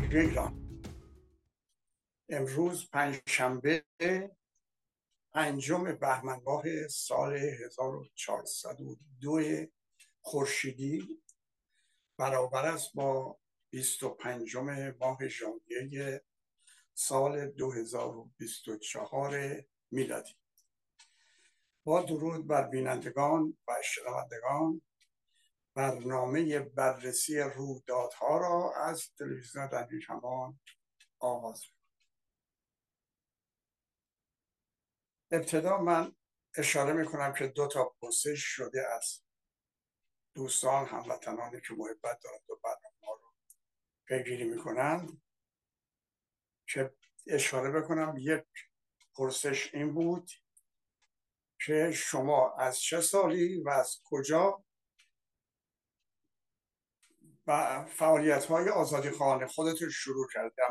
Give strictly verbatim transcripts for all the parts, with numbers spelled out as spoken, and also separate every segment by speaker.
Speaker 1: جمهوری ایران. امروز پنجشنبه پنجم بهمن ماه سال هزار و چهارصد و دو خورشیدی برابر است با بیست و پنجم ماه ژانویه سال دو هزار و بیست و چهار میلادی. با درود بر بینندگان و شنوندگان، برنامه بررسی رویدادها را از تلویزیون رادیو کمان آغاز می‌کنم. ابتدا من اشاره میکنم که دو تا پرسش شده از دوستان هموطنانی که محبت دارند و برنامه ها رو پیگیری میکنند، که اشاره بکنم. یک پرسش این بود که شما از چه سالی و از کجا و فعالیت های آزادی خواهان خودتون شروع کردید؟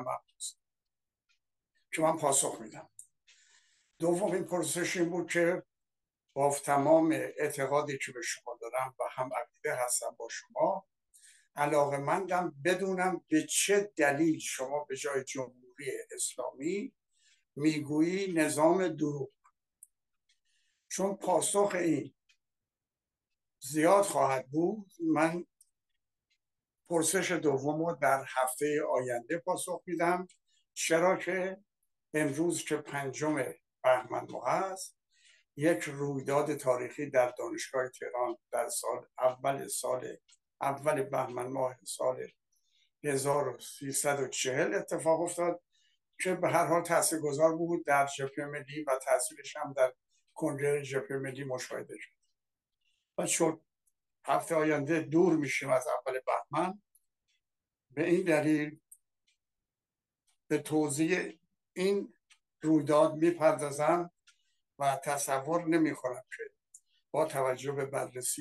Speaker 1: که من پاسخ میدم. دومین پرسش این بود که با تمام اعتقادی که به شما دارم و هم عقیده هستم با شما، علاقه‌مندم بدونم به چه دلیل شما به جای جمهوری اسلامی میگویی نظام دروغ. چون پاسخ این زیاد خواهد بود، من پرسش دوم رو در هفته آینده پاسخ میدم، چرا که امروز که پنجم بهمن ماه است، یک رویداد تاریخی در دانشگاه تهران در سال اول سال اول بهمن ماه سال هزار و سیصد و چهل اتفاق افتاد که به هر حال تاثیرگذار بود در جبهه ملی و تاثیرش هم در کنگره جبهه ملی مشاهده شد. و چون هفته آینده دور میشیم از اول بهمن، به این دلیل به توضیح این رویداد میپردازم و تصور نمیکنم که با توجه به بررسی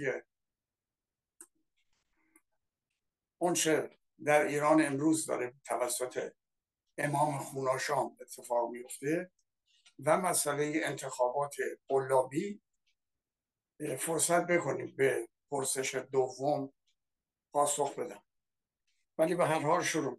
Speaker 1: اونچه در ایران امروز داره توسط امام خوناشام اتفاق میفته و مسئله انتخابات قلابی، فرصت بکنیم به پرسش دوم پاسخ بدم. ولی به هر حال شروع.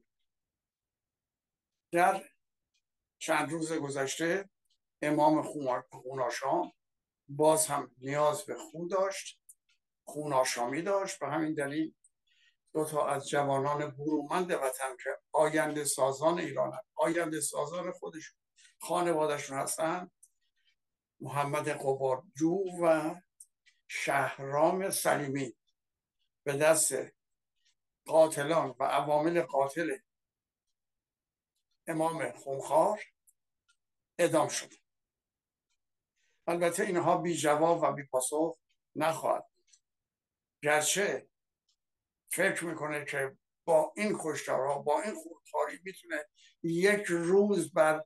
Speaker 1: در چند روز گذشته امام خوناشام باز هم نیاز به خون داشت، خوناشامی داشت. به همین دلیل دو تا از جوانان برومند وطن که آینده سازان ایران هستند، آینده سازان خودشون، خانوادهشون هستن، محمد قبارجو و شهرام سلیمی، به دست قاتلان و عوامل قاتل امام خونخوار اعدام شد. البته اینها بی جواب و بی پاسخ نخواهد بود، گرچه فکر میکنه که با این کشتارها، با این خونخواری میتونه یک روز بر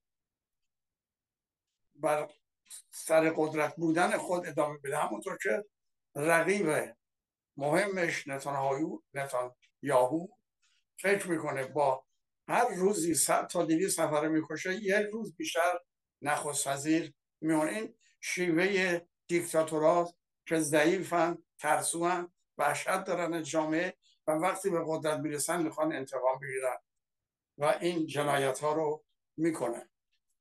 Speaker 1: بر سر قدرت بودن خود ادامه بده، همونطور که رقیب مهمش نتانیاهو نتانیاهو فکر میکنه با هر روزی صد تا دویست نفر میکشه، یک روز بیشتر نخست وزیر میمونه. این شیوه دیکتاتورها که ضعیفن، ترسوان، وحشت دارن از جامعه و وقتی به قدرت میرسن میخوان انتقام بگیرن و این جنایت ها رو میکنن.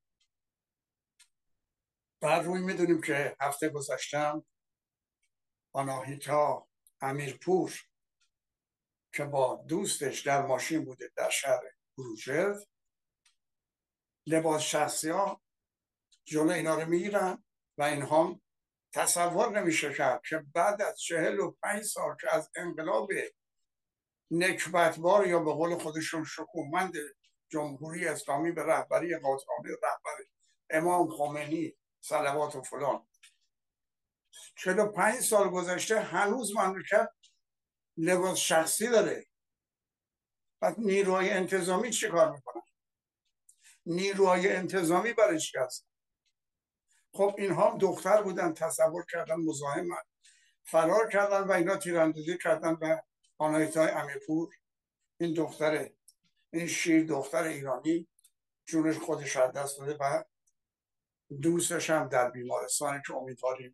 Speaker 1: بعد روی میدونیم که هفته گذشتم آناهیتا امیرپور که با دوستش در ماشین بوده در شهر بروجرد، لباس شخصی ها جلو اینا رو میگیرن و اینها تصور نمیشه کرد که بعد از چهل و پنج سال که از انقلاب نکبتبار یا به قول خودشون شکومند جمهوری اسلامی به رهبری قاطعانه رهبر امام خمینی صلوات و فلان، چهل و پنج سال گذشته هنوز مملکت لباس شخصی داره. بعد نیروهای انتظامی چی کار میکنن؟ نیروهای انتظامی برای چی هست؟ خب اینها دختر بودن، تصور کردن مزاحمن، فرار کردن و اینا تیراندازی کردن به آناهیتا امیرپور. این دختره، این شیر دختر ایرانی جونش خودش از دست داده و دوستش هم در بیمارستانه که امیدواریم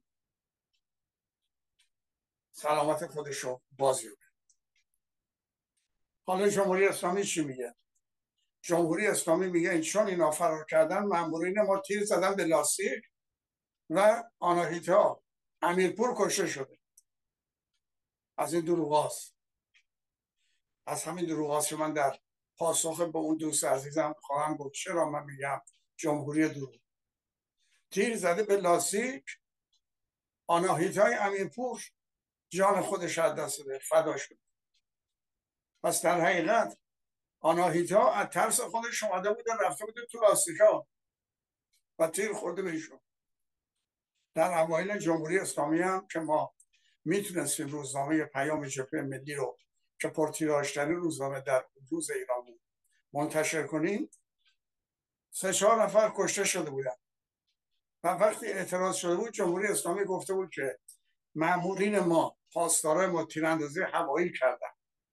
Speaker 1: سلامت خودش رو بازیابه. حالا جمهوری اسلامی چی میگه؟ جمهوری اسلامی میگه این چون اینا فرار کردن مامورین ما تیر زدن به لاستیک و آناهیتا امیرپور کشته شده. از این دروغاست. از همین دروغاست که من در پاسخ به اون دوست عزیزم خواهم گفت چرا من میگم جمهوری دروغ. تیر زده به لاستیک، آناهیتای امیرپور جان خودش از دست داده، فدا شد. پس در حقیقت آناهیتا از ترس خودش اومده بوده رفته بوده تو لاستیکا و تیر خورده بهشون. در اوایل جمهوری اسلامی هم که ما میتونستیم روزنامه پیام جبهه ملی رو که پرتیراژترین روزنامه در روز ایران بود منتشر کنیم، سه چهار نفر کشته شده بودن و وقتی اعتراض شده بود جمهوری اسلامی گفته بود که مامورین ما پاسدارای ما تیراندازی هوایی کردن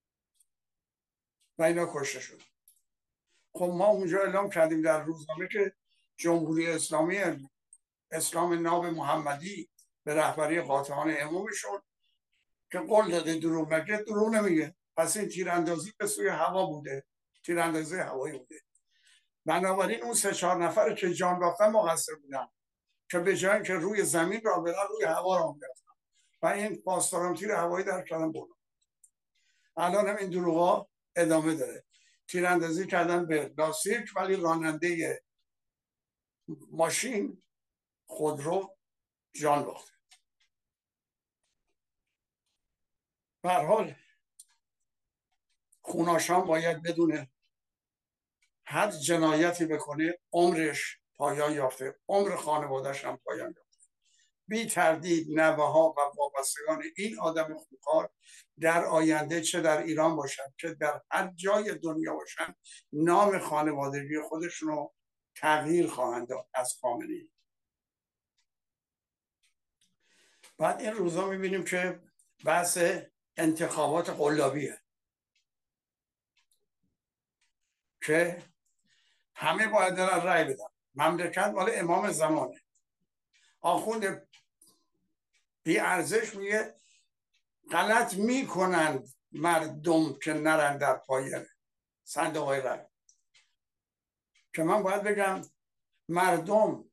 Speaker 1: و اینا کشته شد. خب ما اونجا اعلام کردیم در روزنامه که جمهوری اسلامی اسلام ناب محمدی به رهبری قاطعان امامشون که قول داده دروغ نگه، دروغ نمیگه. پس این تیراندازی به سوی هوا بوده، تیراندازی هوایی بوده. بنابراین اون سه چهار نفر که جان باختن مقصر بودن که به جای اینکه روی زمین را برن روی هوا را میرفتن و این پاسداران تیر هوایی در کردن بردن. الان هم این دروغا ادامه داره. تیراندازی کردن به لاستیک ولی راننده ماشین خودرو جان باخته. به هر حال خوناشام باید بدونه هر جنایتی بکنه عمرش پایان یافته، عمر خانواده‌اش هم پایان یافته. بی تردید نوه ها و وابستگان این آدم خونخوار در آینده چه در ایران باشن چه در هر جای دنیا باشن نام خانوادگی خودشون رو تغییر خواهند داد از خامنه‌ای. بعد این روزا میبینیم که بحث انتخابات قلابیه که همه باید دارن رأی بدن. مملکت مال امام زمانه. آخوند بی ارزش میگه غلط میکنند مردم که نرن در پای صندوق های رأی. که من باید بگم مردم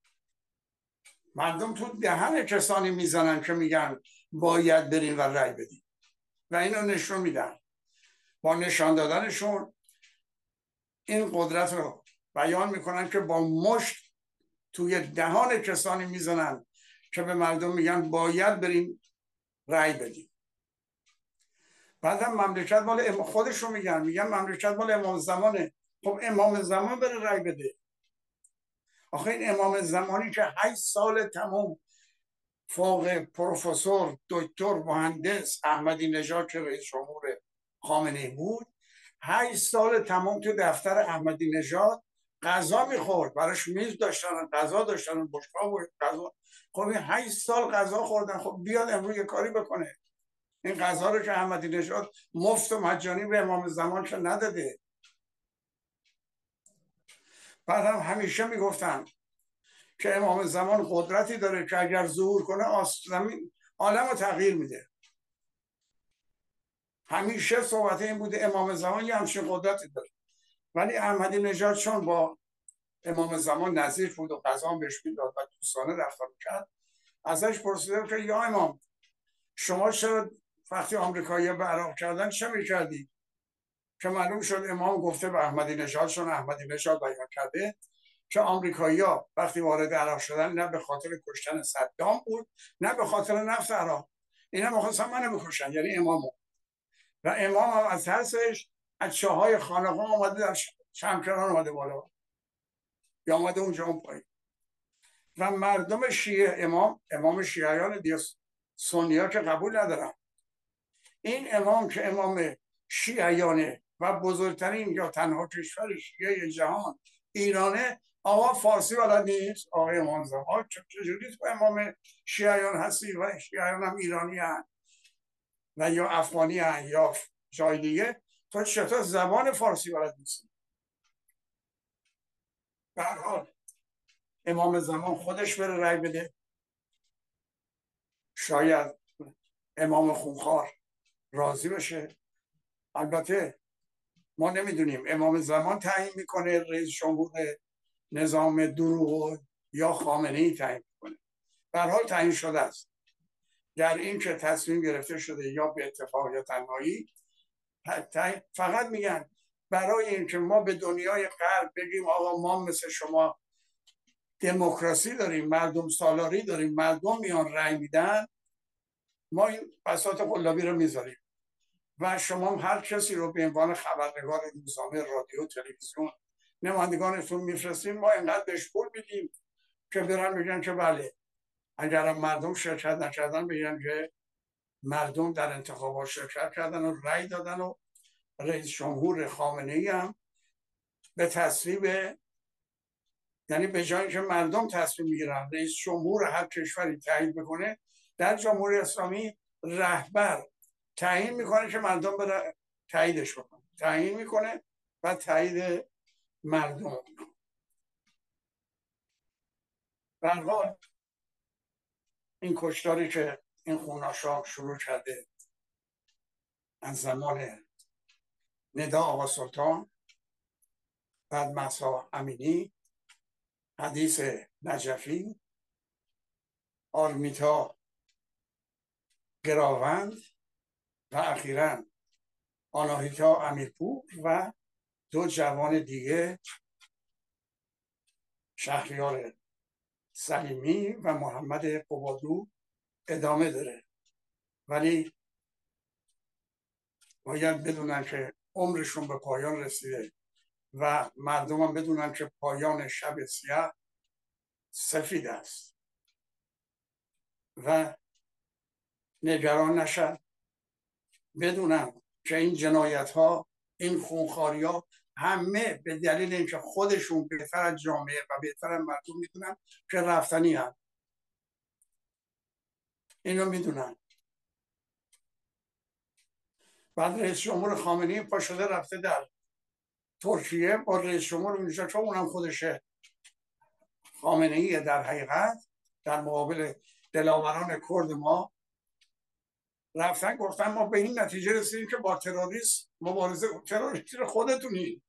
Speaker 1: مردم تو دهن کسانی میزنن که میگن باید بریم و رأی بدیم و اینو نشون میدن. با نشان دادنشون این قدرت رو بیان میکنن که با مشت توی دهان کسانی میزنن که به مردم میگن باید بریم رأی بدیم. بعد هم مملکت مال خودش رو میگن میگن مملکت مال امام زمانه. خب امام زمان بره رأی بده. آخه این امام زمانی که هشت سال تمام فوق پروفسور دکتر مهندس احمدی نژاد که رئیس جمهور خامنه‌ای بود، هشت سال تمام تو دفتر احمدی نژاد غذا میخورد، براش میز داشتن، غذا داشتن، بشقاب و غذا. خب این هشت سال غذا خوردن، خب بیاد امروز یه کاری بکنه. این غذا رو که احمدی نژاد مفت و مجانی به امام زمان که نداده. بعد هم همیشه میگفتن که امام زمان قدرتی داره که اگر ظهور کنه زمین عالم رو تغییر میده. همیشه صحبت این بوده امام زمان یه همچین قدرتی داره. ولی احمدی نژاد چون با امام زمان نزدیک بود و غذا هم بهش میداد و دوستانه رفتار کرد، ازش پرسیدم که یا امام شما چرا وقتی آمریکایی‌ها به عراق کردن چه میکردی؟ که معلوم شد امام گفته به احمدی نژاد، چون احمدی نژاد بیان کرده که آمریکایی‌ها وقتی وارد عراق شدن نه به خاطر کشتن صدام بود نه به خاطر نفت عراق. اینا می‌خواستن منو بکشن، یعنی امامو. و امام هم از ترسش از چاهای خانقاه آمده در شمکران آمده بالا یا آمده اونجا اون پایین. و مردم شیعه امام امام شیعیان دیگه سنی‌ها که قبول ندارن. این امام که امام شیعیانه و بزرگترین یا تنها کشور شیعه جهان ایرانه، آقا فارسی بلد نیست. آقای امام زمان چجوری تو امام شیعیان هستی و شیعیان هم ایرانی هست و یا افغانی هست یا جای دیگه، تو چطور زبان فارسی بلد نیستی؟ به هر حال امام زمان خودش بره رأی بده. شاید امام خونخوار راضی بشه. البته ما نمیدونیم امام زمان تعیین میکنه رئیس جمهور نظام دروغ یا خامنه ای تعیین میکنه. به هر حال تعیین شده است. در این که تصمیم گرفته شده یا به اتفاق یا تنهایی، فقط میگن برای اینکه ما به دنیای غرب بگیم آقا ما مثل شما دموکراسی داریم، مردم سالاری داریم، مردم میان رأی میدن، ما این بساط قلابی رو میذاریم و شما هر کسی رو به عنوان خبرنگار روزنامه، رادیو، تلویزیون نمایندگانتون میفرستیم، ما اینقدر بهش پول میدیم که برن بگن که بله. اگر مردم شرکت نکردن بگن که مردم در انتخابات شرکت کردن و رأی دادن و رئیس جمهور خامنه ای هم به تصویب، یعنی به جای که مردم تصمیم میگیرن رئیس جمهور هر کشوری تعیین بکنه، در جمهوری اسلامی رهبر تعیین میکنه که مردم بره تاییدش بکنه، تعیین میکنه و تایید مردم. به هر حال این کشتاری که این خوناشام شروع کرده از زمان ندا آقا سلطان، بعد مهسا امینی، حدیث نجفی، آرمیتا گراوند و اخیراً آناهیتا امیرپور و دو جوان دیگه شهریار سلیمی و محمد قبادلو ادامه داره. ولی باید بدونن که عمرشون به پایان رسیده و مردم هم بدونن که پایان شب سیاه سفید است و نگران نشن، بدونن که این جنایت ها، این خونخواری ها همه به دلیل اینکه خودشون بهتر از جامعه و بهتر از مردم میدونن که رفتنی هم. اینو میدونن. بعد رئیس جمهور خامنه‌ای پا شده رفته در ترکیه با رئیس جمهور اونجا، چون اونم خودشه خامنه‌ای در حقیقت، در مقابل دلاوران کرد ما رفتن گفتن ما به این نتیجه رسیدیم که با تروریسم مبارزه تروریستی رو خودتونید.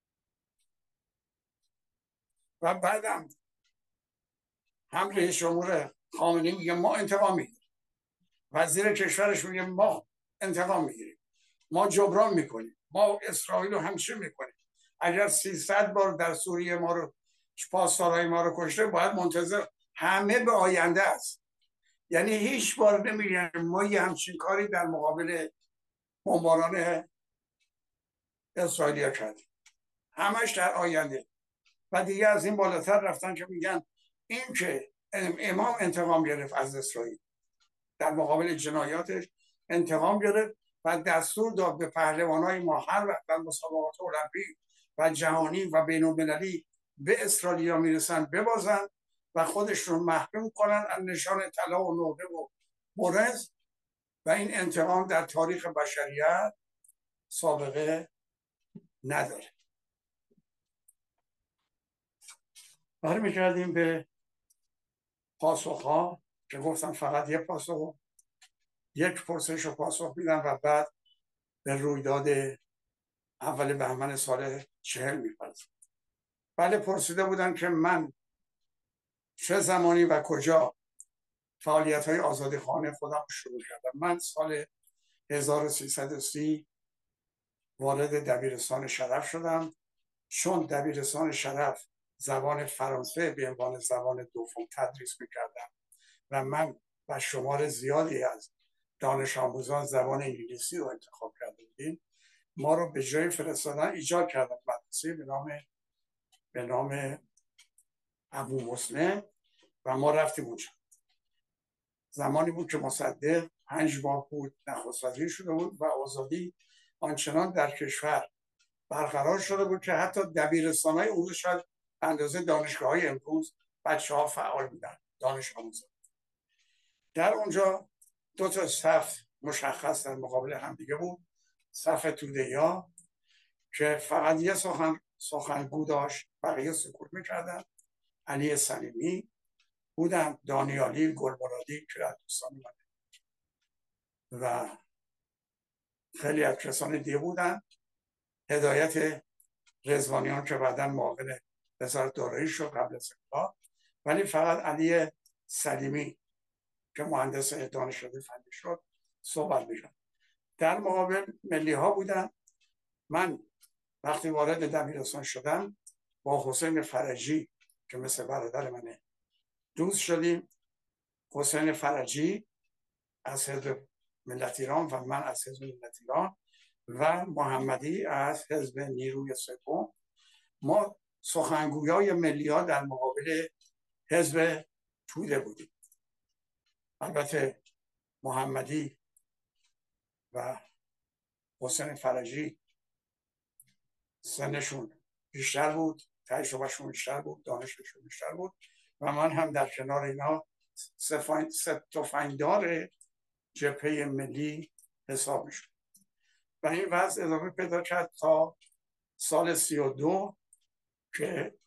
Speaker 1: و بعدم هم رئیس جمهور خامنه‌ای میگه ما انتقام میگیریم، وزیر کشورش میگه ما انتقام میگیریم، ما جبران میکنیم، ما اسرائیل رو همچین میکنیم. اگر سیصد بار در سوریه ما رو پاسدارای ما رو کشته، باید منتظر همه به آینده است. یعنی هیچ بار نمیگن ما یه همچین کاری در مقابل بمباران اسرائیل کردیم، همش در آینده. و دیگه از این بالاتر رفتن که میگن این که امام انتقام گرفت از اسرائیل، در مقابل جنایاتش انتقام گرفت و دستور داد به پهلوانای ما هر وقت در مسابقات المپیک و جهانی و بین المللی به اسرائیلیا میرسن ببازن و خودشون محروم کنن از نشان طلا و نقره و برنز. و این انتقام در تاریخ بشریت سابقه نداره. برمیگردیم به پاسخها که گفتم فقط یک پاسخ، یک پرسش رو پاسخ میدم و بعد به رویداد اول بهمن سال چهل میپرسم. بله، پرسیده بودن که من چه زمانی و کجا فعالیت های آزادی خانه خودم شروع کردم. من سال هزار و سیصد و سی وارد دبیرستان شرف شدم. چون دبیرستان شرف زبان فرانسه به عنوان زبان دوم تدریس میکردم و من و شمار زیادی از دانش آموزان زبان انگلیسی رو انتخاب کرده بودیم، ما رو به جای فرستادن ایجاد کردن مدرسه به نام به نام ابو مسلم و ما رفتیم اونجا. زمانی بود که مصدق پنج ماه بود نخست وزیر شده بود و آزادی آنچنان در کشور برقرار شده بود که حتی دبیرستان‌های اون شاید اندازه دانشگاه‌های امروز بچه‌ها فعال بودن، دانش آموزان. در اونجا دو تا صف مشخص در مقابل همدیگه بود. صف توده‌ها که فقط یه سخن سخنگو داشت، بقیه سکوت میکردن. علی سلیمی بودن، دانیالی، گلمرادی که از دوستان من و خیلی از کسان دیگه بودن هدایت رضوانیان که بعدا معاون وزارت دارایی شد قبل از انقلاب، ولی فقط علی سلیمی که مهندس دانشکده فنی شد صحبت می‌کرد. در مقابل ملی ها بودن. من وقتی وارد دبیرستان شدم با حسین فرجی که مثل برادر منه دوست شدیم. حسین فرجی از حزب ملت ایران و من از حزب ملت ایران و محمدی از حزب نیروی سوم، ما سخنگویای ملی ها در مقابل حزب توده بودیم. البته محمدی و حسین فرجی سنشون بیشتر بود، تجربهشون بیشتر بود، دانششون بیشتر بود و من هم در کنار اینا تفنگدار جبهه ملی حساب میشد و این وضع ادامه پیدا کرد تا سال سی و دو که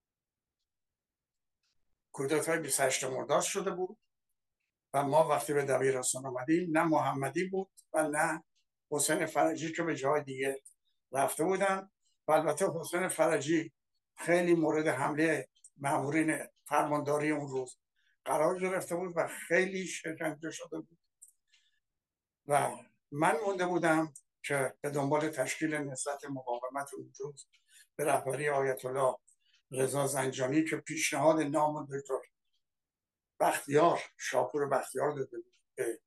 Speaker 1: کودتای بیست و هشت مرداد شده بود و ما وقتی به دبیرستان آمدیم نه محمدی بود و نه حسین فرجی که به جای دیگه رفته بودن. و البته حسین فرجی خیلی مورد حمله مامورین فرمانداری اون روز قرار گرفته بود و خیلی شکنجه شده بود و من مونده بودم که به دنبال تشکیل نهضت مقاومت اون روز به رهبری آیت الله رضا زنجانی که پیشنهاد نام دکتر بختیار شاپور بختیار داده بود به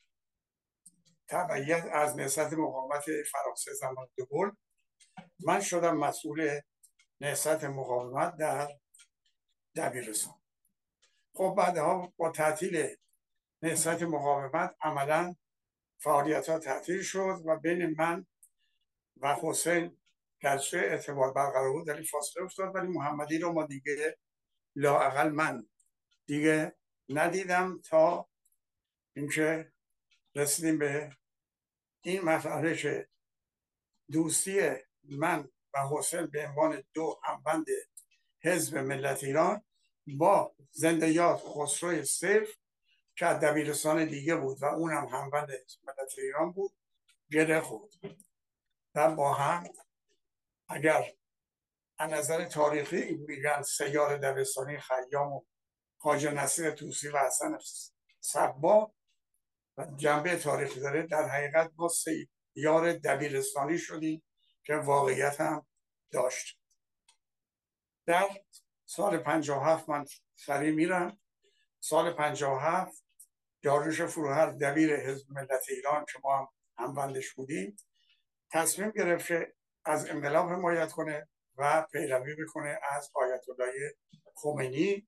Speaker 1: تبعیت از نهضت مقاومت فرانسه زمان دوگل، من شدم مسئول نهضت مقاومت در دبیرستان. خب بعدها با تعطیل نهضت مقاومت عملا فعالیت ها تعطیل شد و بین من و حسین گرچه اعتبار برقرار بود ولی فاصله افتاد، ولی محمدی رو ما دیگه لااقل من دیگه ندیدم تا اینکه رسیدیم به این مرحله که دوستی من و حسین به عنوان دو همبند حزب ملت ایران با زنده یاد خسرو سیف که از دبیرستان دیگه بود و اونم همبند حزب ملت ایران بود گره خورد و با هم، اگر از نظر تاریخی میگن سیار دبستانی خیام و خواجه نصیر طوسی و حسن صبا و جنبه تاریخی داره، در حقیقت ما سیار دبیرستانی شدیم که واقعیت هم داشت. در سال پنجاه و هفت من سریع میرم. سال پنجاه و هفت داریوش فروهر دبیر حزب ملت ایران که ما هم همبندش بودیم تصمیم گرفت که از انقلاب حمایت کنه و پیروی بکنه از آیت الله خمینی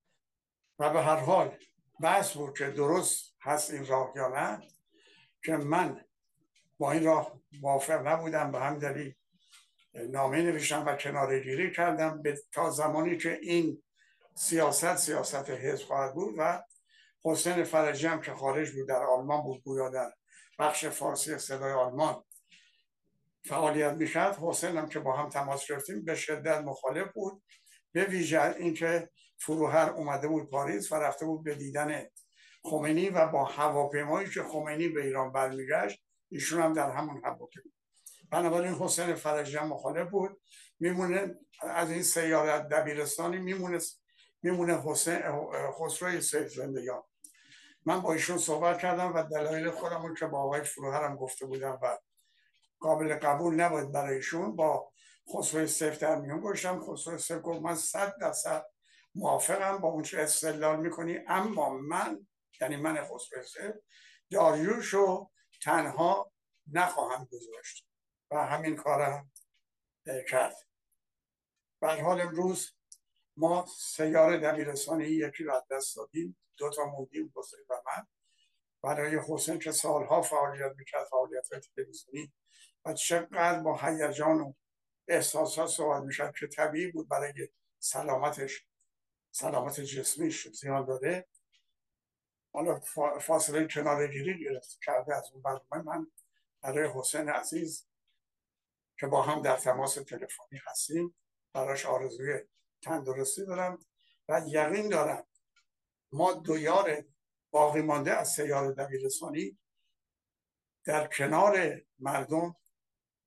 Speaker 1: و به هر حال بحث بود که درست هست این راه یا نه، که من با این راه موافق نبودم. به همین دلیل نامه نوشتم و کناره‌گیری کردم تا زمانی که این سیاست سیاست حزب خواهد بود و حسین فرجی هم که خارج بود در آلمان بود، گویا در بخش فارسی صدای آلمان فعالیت میکرد. حسین هم که با هم تماس گرفتیم به شدت مخالف بود، به ویژه اینکه فروهر اومده بود پاریس و رفته بود به دیدن خمینی و با هواپیمایی که خمینی به ایران برمیگشت ایشون هم در همون هواپیما. بنابراین حسین فرجی هم مخالف بود. میمونه از این سیارت دبیرستانی میمونه میمونه حسین خسروی سیف زنده یاد. من با ایشون صحبت کردم و دلایل خودمون که با آقای فروهر هم گفته بودم و قابل قبول نبود برایشون با خسروی سیف در میون گذاشتم. خسروی سیف گفت من صد درصد موافقم با اون چه استدلال میکنی، اما من یعنی من خسروی سیف داریوشو تنها نخواهم گذاشت و همین کارم کرد. به هر حال امروز ما سیار دبیرستانی یکی رو از دست دادیم، دو تا موندیم، حسین و من. برای حسین که سالها فعالیت میکرد، فعالیت تلویزیونی و چقدر با هیجان و احساسات صحبت میشد که طبیعی بود برای سلامتش، سلامت جسمیش زیان داره. حالا فاصله کناره‌گیری گرفت کرده از اون برنامه. من برای حسین عزیز که با هم در تماس تلفنی هستیم براش آرزوی تندرستی دارم و یقین دارم ما دو یار باقی مانده از سیار دبیرستانی در کنار مردم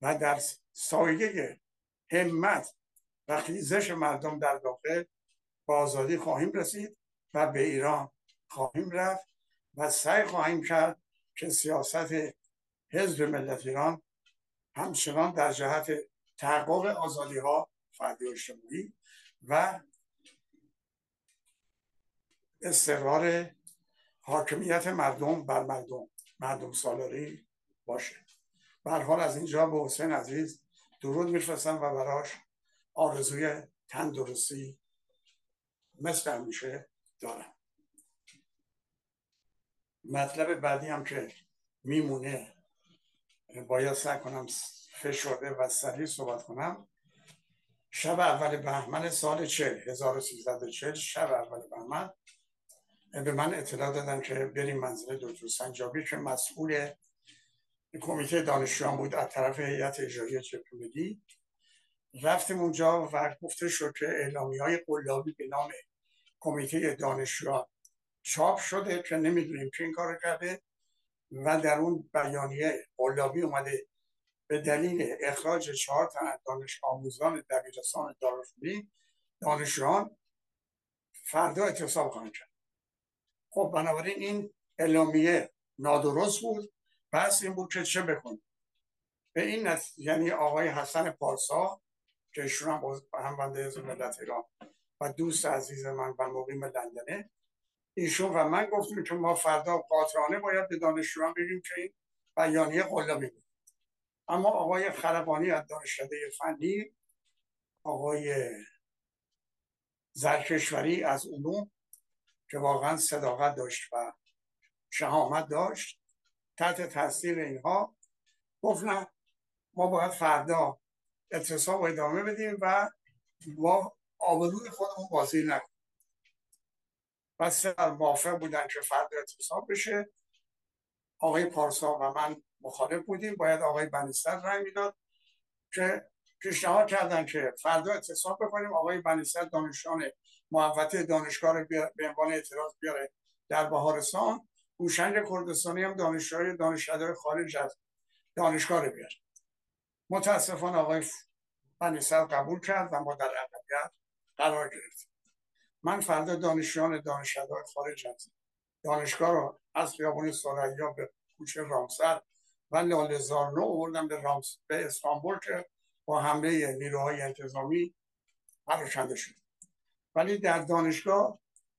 Speaker 1: و در سایه همت و خیزش مردم در داخل با آزادی خواهیم رسید و به ایران خواهیم رفت و سعی خواهیم کرد که سیاست حزب ملت ایران همچنان در جهت تحقق آزادی ها فردی و اجتماعی و استقرار حاکمیت مردم بر مردم مردم سالاری باشه. به هر حال از اینجا به حسین عزیز درود میفرستم و براش آرزوی تندرستی مثل همیشه دارم. مطلب بعدی هم که میمونه باید سعی کنم فشرده و سریع صحبت کنم. شب اول بهمن سال چهل هزار و سیصد و چهل شب اول بهمن به من اطلاع دادن که بریم منزل دکتر سنجابی که مسئول کمیته دانشجویان بود از طرف هیئت اجرایی جبهه ملی. رفتیم اونجا و گفته شد که اعلامیه‌های قلابی به نام کمیته دانشجویان چاپ شده که نمیدونیم که این کار کرده و در اون بیانیه قلابی اومده به دلیل اخراج چهار تن از دانش آموزان دبیرستان دارالفنون دانشجویان فردا اعتصاب خواهند کرد. خب بنابراین این اعلامیه نادرست بود. بس این بود که چه بکنیم. به این نتیجه یعنی آقای حسن پارسا که ایشون هم همونده حزب ملت ایران و دوست عزیز من و مقیم لندنه، ایشون و من گفتیم که ما فردا قاطعانه باید به دانشجویان بگیم که این بیانیه قلابی بود. اما آقای خلبانی از دانشکده فنی، آقای زرکشوری از علوم که واقعا صداقت داشت و شهامت داشت، تحت تاثیر اینها گفت نه ما باید فردا اعتصاب و ادامه بدیم و ما آبروی خودمون بازی نکنیم. و سه موافق بودن که فردا اعتصاب بشه. آقای پارسا و من مخالف بودیم. باید آقای بنی‌صدر رأی میداد که پیشنهاد کردن که فردا اعتصاب بکنیم. آقای بنی‌صدر دانشجویان محوطه دانشگاه رو به عنوان اعتراض بیاره در بهارستان. هوشنگ کردستانی هم دانشجوی دانشکده خارج از دانشگاه رو بیاره. متاسفانه آقای بنی‌صدر قبول کرد و ما در اقلیت قرار گرفتیم. من فردا دانشجویان دانشکده خارج از دانشگاه رو از خیابان ثریا به کوچه رامسر و لاله زار نو آوردم به رامس به استانبول که با حمله نیروهای انتظامی پراکنده شد. ولی در دانشگاه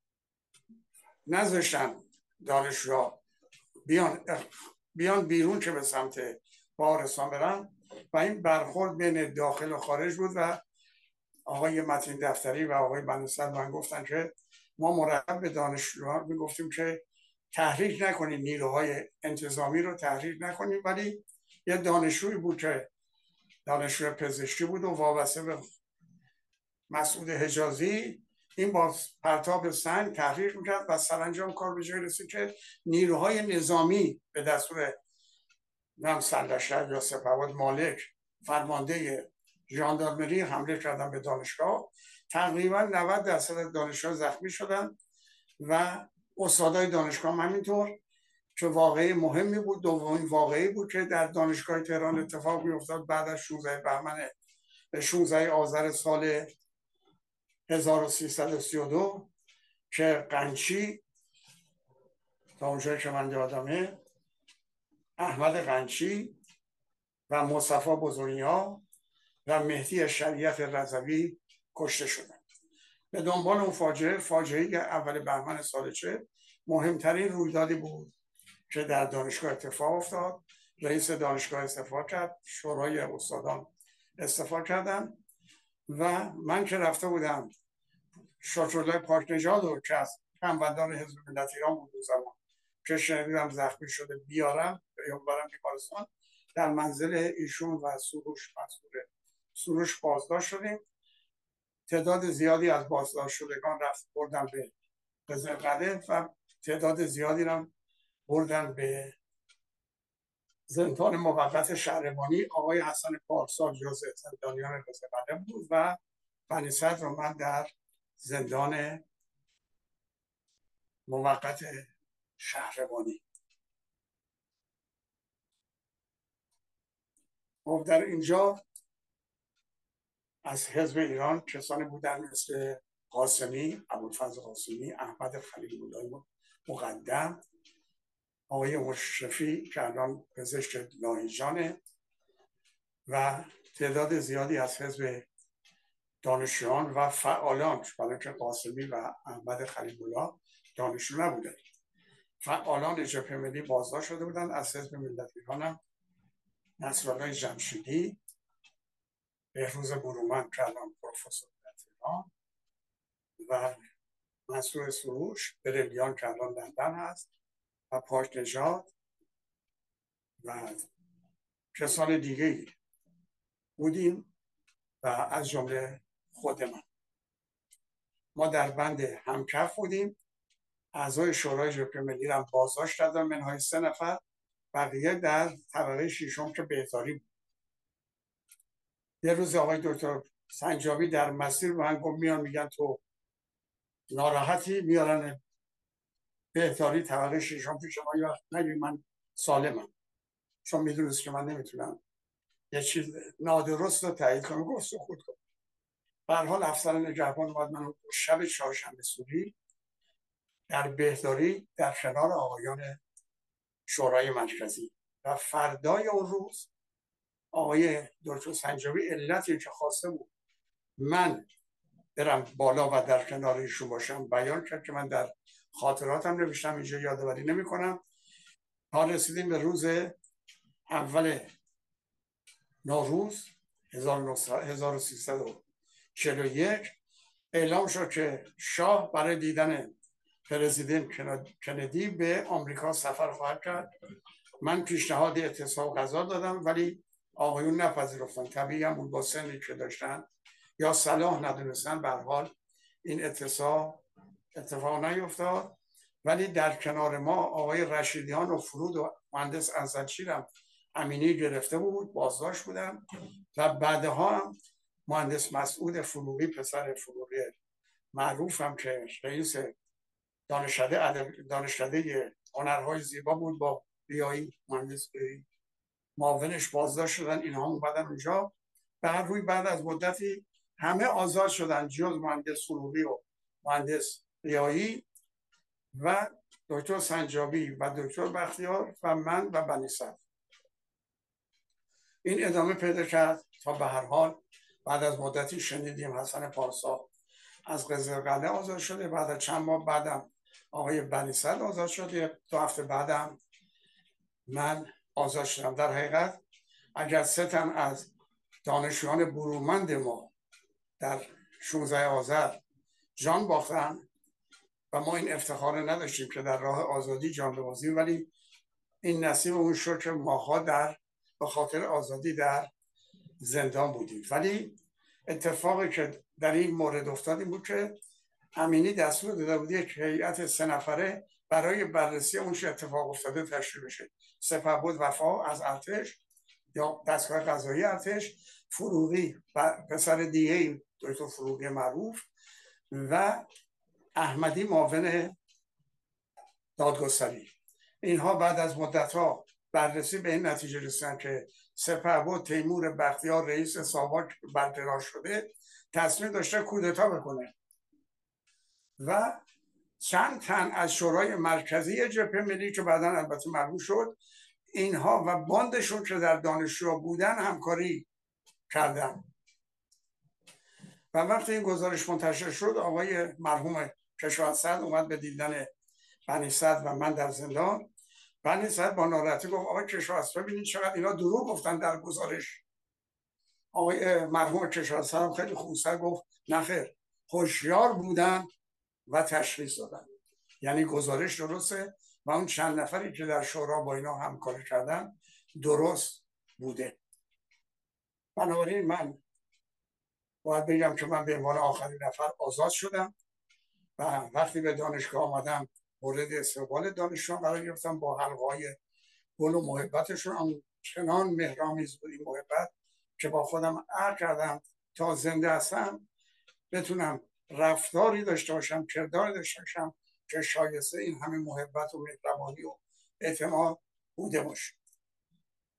Speaker 1: نذاشتن دانشجوها بیان بیان بیرون که به سمت بهارستان برن و این برخورد بین داخل و خارج بود و آقای متین دفتری و آقای بنی‌صدر من گفتن که ما مرتب به دانشجوها میگفتیم که تحریک نکنید، نیروهای انتظامی رو تحریک نکنید. ولی یه دانشجویی بود که دانشجوی پزشکی بود و وابسته به مسعود حجازی، این با پرتاب سنگ تحریک میکرد و سرانجام کار به جای رسید که نیروهای نظامی به دستور نام سرلشکر یا سپهبد مالک فرمانده ژاندارمری حمله کردن به دانشگاه. تقریبا نود درصد دانشجوها زخمی شدن و استادای دانشگاه هم همینطور، که واقعی مهمی بود. دومین واقعی بود که در دانشگاه تهران اتفاق میافتاد بعد از شانزده بهمن شانزده آذر سال هزار و سیصد و سی و دو که قنچی تا اونجایی که من یادمه احمد قنچی و مصطفی بزرگی‌ها و مهدی شریعت رضوی کشته شدند. به دنبال اون فاجعه فاجعه اول بهمن سال چه مهمترین رویدادی بود که در دانشگاه اتفاق افتاد. رئیس دانشگاه استعفا کرد، شورای استادان استعفا کردن و من که رفته بودم شاکرالله پاک نژاد که از هموندان حزب ملت ایران بود زمان که شنیدم زخمی شده بیارم یا برم بیمارستان، در منزل ایشون و سروش مسئول سروش بازداشت شدیم. تعداد زیادی از بازداشت شدگان رفت بردن به قزلقدر و تعداد زیادی هم بردن به زندان موقت شهربانی. آقای حسن پارسا جزء زندانیان قزلقدر بود و بنی‌صدر رو من در زندان موقت شهربانی. خب در اینجا از حزب ایران کسانی بودن مثل قاسمی، ابوالفضل قاسمی، احمد خلیل الله مقدم، آقای مشرفی که الان پزشک لاهیجانه و تعداد زیادی از حزب دانشجویان و فعالان، برای که قاسمی و احمد خلیل الله دانشجو نبودن، فعالان جبهه ملی بازداشت شده بودند. از حزب ملت ایران هم نصرالله جمشیدی، بهروز برومند که الان پروفسور در تهران و منصور سروش، بریلیان که الان لندن هست و پاک نژاد و کسان دیگه بودیم و از جمله خود من. ما در بند همکف بودیم. اعضای شورای جبهه ملی هم بازداشت کردن، منهای سه نفر، بقیه در طبقه ششم که بهداری بود. یه روز آقای دکتر سنجابی در مسیر به من گفت میان میگن تو ناراحتی، میارن بهداری طبقه ششم پیش ما، یا نگی من سالمم، چون میدونست که من نمیتونم یه چیز نادرست رو تایید کنم. گفت سکوت کن. به هر حال افسر نگهبان اومد من شب چهارشنبه سوری در بهداری در کنار آقایان شورای مرکزی و فردای اون روز آقای دکتر سنجابی علتی که خواسته بود من برم بالا و در کنار ایشون باشم بیان کرد که من در خاطراتم نوشتم، اینجا یادآوری نمی‌کنم. تا رسیدیم به روز اول نوروز هزار و سیصد و چهل و یک اعلام شد که شاه برای دیدن پرزیدنت کندی به آمریکا سفر خواهد کرد. من پیشنهاد اعتصاب غذا دادم ولی آقایون نپذیرفتن. طبیعی هم بود با سنی که داشتن یا صلاح ندونستن. به هر حال این اعتصاب اتفاق نیفتاد، ولی در کنار ما آقای رشیدیان و فرود و مهندس انزلشیر هم امینی گرفته بود، بازداشت بودن و بعدها هم مهندس مسعود فروغی، پسر فروغی معروف هم که رئیس دانشکده دانشکده هنرهای زیبا بود، با ریایی مهندس معاونش بازداشت شدن. اینها اومدن اونجا. به هر روی بعد از مدتی همه آزاد شدن جز مهندس فروغی و مهندس ریایی و دکتر سنجابی و دکتر بختیار و من و بنی صدر. این ادامه پیدا کرد تا به هر حال بعد از مدتی شنیدیم حسن پارسا از قزلقلعه آزاد شده. بعد از چند ماه بعدم آقای بنی صدر آزاد شده. دو هفته بعدم من آزاد شدم. در حقیقت اگر سه تن از دانشجویان برومند ما در شانزده آذر جان باختن و ما این افتخار نداشتیم که در راه آزادی جان ببازیم، ولی این نصیب اون شد که ماها در به خاطر آزادی در زندان بودیم. ولی اتفاقی که در این مورد افتاد این بود که امینی دستور داده بود یک هیئت سه نفره برای بررسی اون چه اتفاق افتاده تشکیل بشه. سپهبد وفا از ارتش یا دستگاه قضایی ارتش، فروغی و پسر دیگه دکتر فروغی معروف و احمدی معاون دادگستری. اینها بعد از مدت‌ها بررسی به این نتیجه رسیدن که سپهبد تیمور بختیار رئیس ساواک برقرار شده، تصمیم داشته کودتا بکنه و چند تن از شورای مرکزی جبهه ملی که بعداً البته معلوم شد اینها و باندشون که در دانشجو بودن همکاری کردن. و وقتی این گزارش منتشر شد آقای مرحوم کشاورزی اومد به دیدن بنی صدر و من در زندان. بنی صدر با ناراحتی گفت آقای کشاورزی ببینید چقدر اینا دروغ گفتن در گزارش. آقای مرحوم کشاورزی هم خیلی خونسرد گفت نخیر، هوشیار بودن و تشخیص دادن، یعنی گزارش درسته و اون چند نفری که در شورا با اینا همکاری کردن درست بوده. بنابراین من باید بگم که من به عنوان آخرین نفر آزاد شدم و وقتی به دانشگاه آمدم مورد استقبال دانشجویان قرار گرفتم. با حلقه‌های گل و محبتشون آنچنان مهرآمیز بود این محبت که با خودم عهد کردم تا زنده هستم بتونم رفتاری داشته باشم، کرداری داشته باشم که شایسته این همه محبت و مهربانی و اعتماد بوده باشه.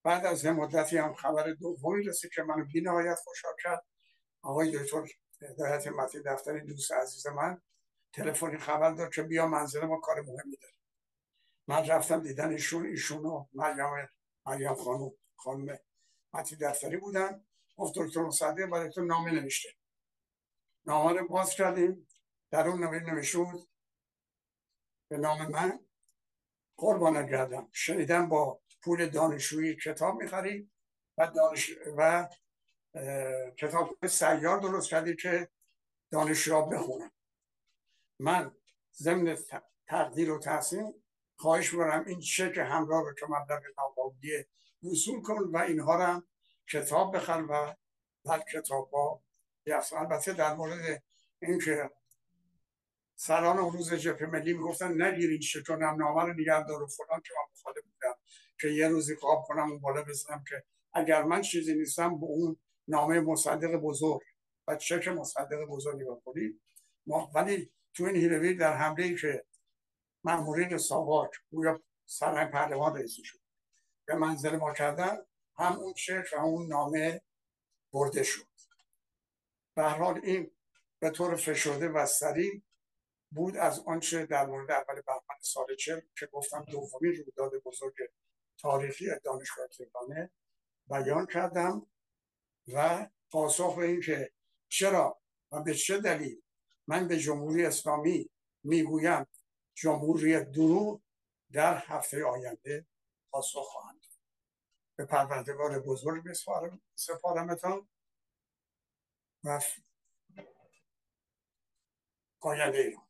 Speaker 1: بعد از مدتی هم خبر دومی رسید که منو بی نهایت خوشحال کرد. آقای دکتر هدایت متی دفتری، دوست عزیز من، تلفنی خبر داد که بیا منزل ما، کار مهمی داره. من رفتم دیدن ایشون. ایشون و مریم مریم خانم خانم متی دفتری بودن. گفت دکتر مصدق برای تو نامه نوشته. نامه رو باز کردیم، در اون نامه نوشته بود به نام من: قربانت گردم، شنیدم با پول دانشجویی کتاب میخری و دانش و کتاب سیار درست کردی که دانشجوها بخونن. من ضمن تقدیر و تحسین خواهش می‌کنم این چک همراه رو که مبلغ ناقابلی وصول کن و اینها رو هم کتاب بخر و در کتاب ها بیفت. البته در مورد اینکه سران اون روز جبهه ملی میگفتن نگیر این چون هم نامه رو نگه دار و فلان، که من مخالف بودم که یه روزی خواب کنم اون بالا بزنم که اگر من چیزی نیستم به اون نامه مصدق بزرگ و چک مصدق بزرگی بکنید. ولی تو این هیروی در حمله ای که مامورین ساواک گویا سرهنگ پهلوان رئیسی شد به منزل ما کردن، هم اون چک و اون نامه برده شد. به هر حال این به طور فشرده و سریع بود از آنچه در مورد اول بهمن سال چهل که گفتم دومین رویداد بزرگ تاریخی دانشگاه تهران بیان کردم و پاسخ به این که چرا و به چه دلیل من به جمهوری اسلامی میگویم جمهوری دروغ در هفته آینده پاسخ خواهم داد. به پروردگار بزرگ سپارمتان و پاینده ایران.